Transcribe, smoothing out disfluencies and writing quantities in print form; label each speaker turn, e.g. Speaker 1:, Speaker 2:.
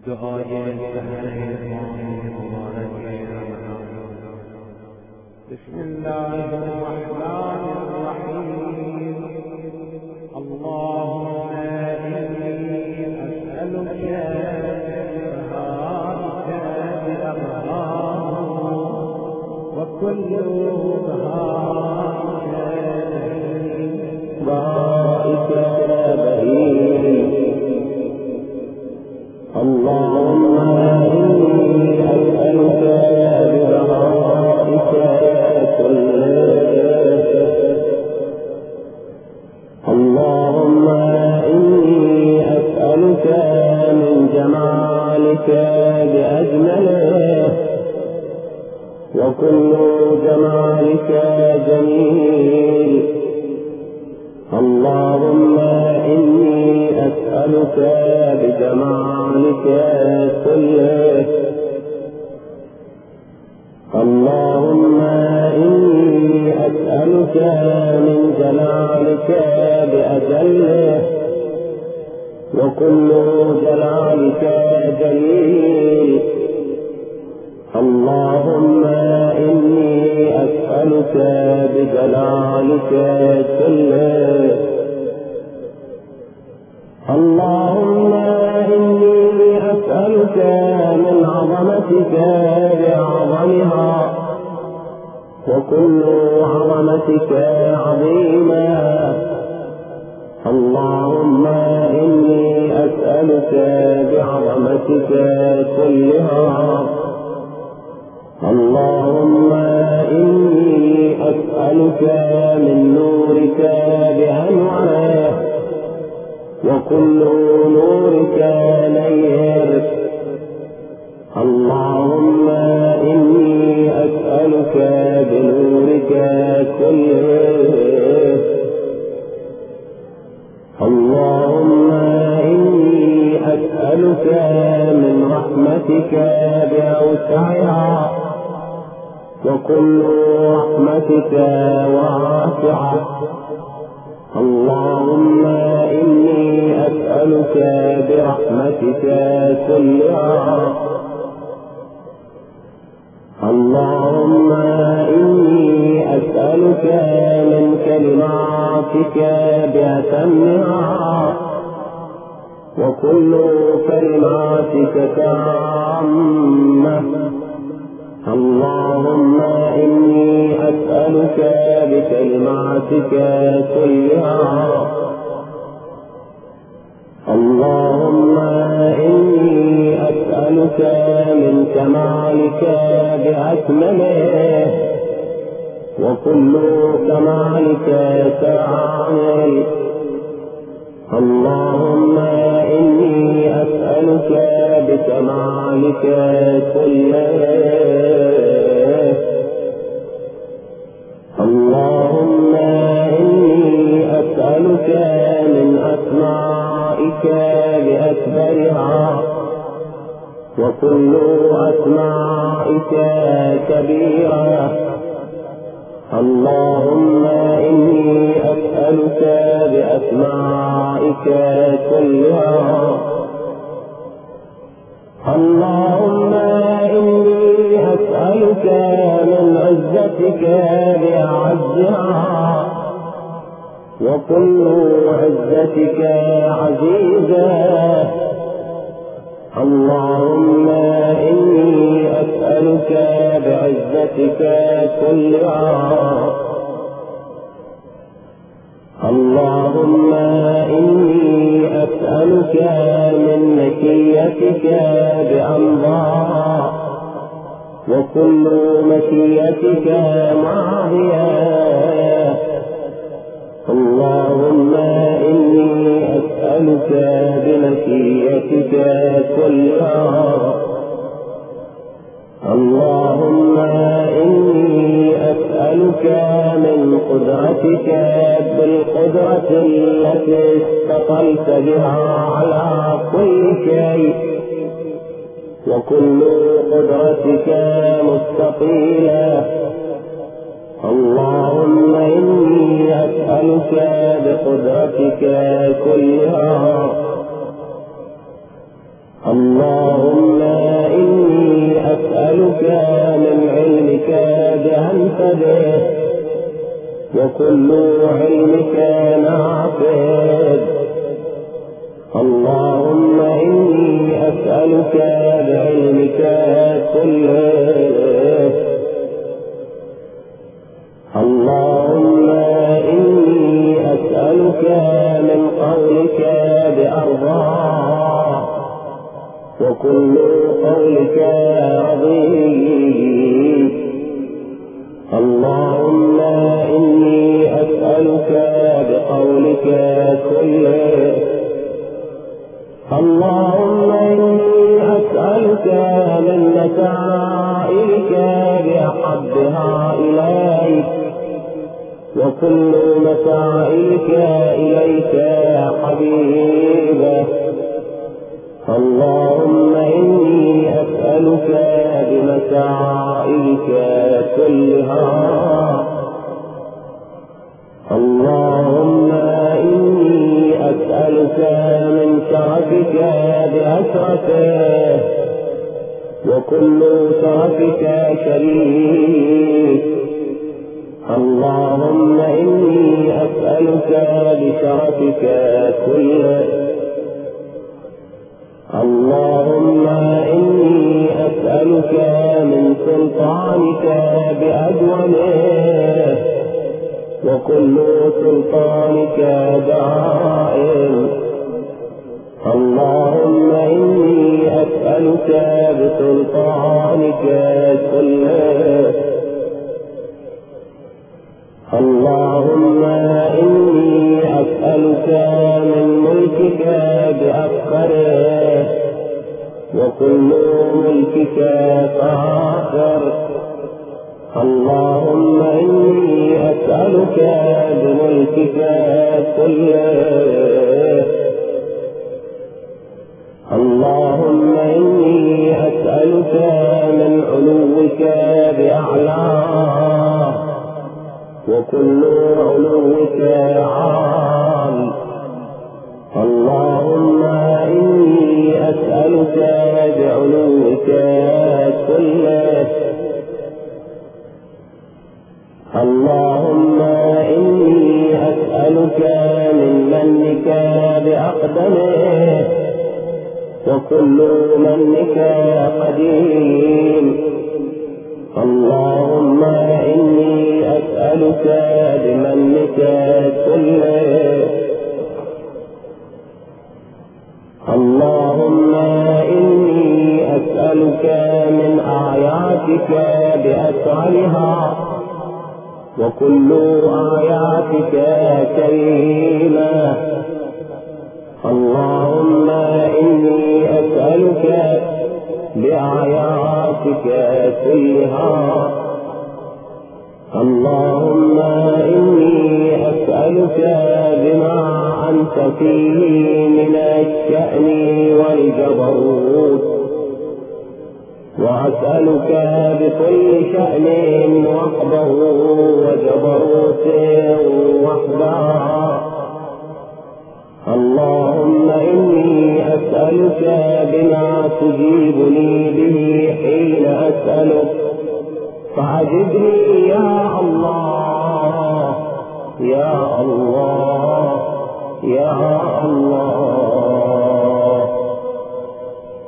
Speaker 1: بسم الله الرحمن الرحيم. اللهم إني أسألك برهانك بأرهام وكل برهانك بارك بهيم. اللهم إني أسألك برهانك اللهم إني أسألك من جمالك بأجمله وكل جمالك جميل. اللهم إني أسألك بجمالك كله. اللهم إني أسألك من جلالك بأجله وكل جلالك جليل. اللهم إني أسألك بجلالك كله. اللهم إني أسألك من عظمتك بأعظمها وكل عظمتك عظيمة. اللهم إني أسألك بعظمتك كلها. اللهم إني أسألك من نورك بأنواره وكل نورك نير. اللهم إني أسألك بنورك كله. اللهم إني أسألك من رحمتك بأوسعها وكل رحمتك واسعة. اللهم إني أسألك برحمتك كلها. اللهم إني أسألك من كلماتك بأتمها وكل كلماتك تامة. اللهم إني أسألك بكلماتك كلها. اللهم إني أسألك من كمالك بأكمله وكل كمالك كامل. اللهم إني أسألك بكمالك كله. اللهم إني أسألك من أسمائك بأكبرها وكل أسمائك كبيرة. اللهم إني أسألك بأسمائك كلها. اللهم إني أسألك من عزتك بأعزها وكل عزتك عزيزة. اللهم إني أسألك بعزتك كلها. اللهم إني أسألك من مكيتك بأمضاء وكل مكيتك ماضية. اللهم إني أسألك بمكيتك كلها. اللهم إني أسألك من قدرتك بالقدرة التي استطلت بها على كل شيء وكل قدرتك مستطيلة. اللهم إني أسألك بقدرتك كلها. اللهم إني أسألك من علمك بأنفذه وكل علمك نافذ. اللهم إني أسألك بعلمك كله. اللهم إني أسألك من قولك بأرضاه وكل قولك رضيك. اللهم إني أسألك بقولك كله. اللهم إني أسألك من مسائلك بأحبها إليك وكل مسائلك إليك حبيبة. اللهم إني أسألك بمسائلك كلها. اللهم إني أسألك من شرفك بأسرته وكل شرفك شريك. اللهم إني أسألك بشرفك كله. اللهم إني أسألك من سلطانك بأدومه وكل سلطانك دائم. اللهم إني أسألك بسلطانك كله. اللهم إني أسألك من ملكك بأفخره وكل ملكك فاخر. اللهم إني أسألك بملكك كله. اللهم إني أسألك من علوك بأعلاه وكل علوك عال. اللهم إني أسألك بعلوك كله. اللهم إني أسألك من منك بأقدمه وكل منك قديم. اللهم إني أسألك بمنك كله. اللهم إني أسألك من آياتك بأسرها وكل آياتك كريمة. اللهم إني أسألك بآياتك كلها. اللهم إني أسألك بما أنت فيه من الشأن والجبروت، وأسألك بكل شأن وحده وجبروت وحده. اللهم إني أسألك بما تجيبني به حين أسألك، فأجبني يا الله يا الله يا الله.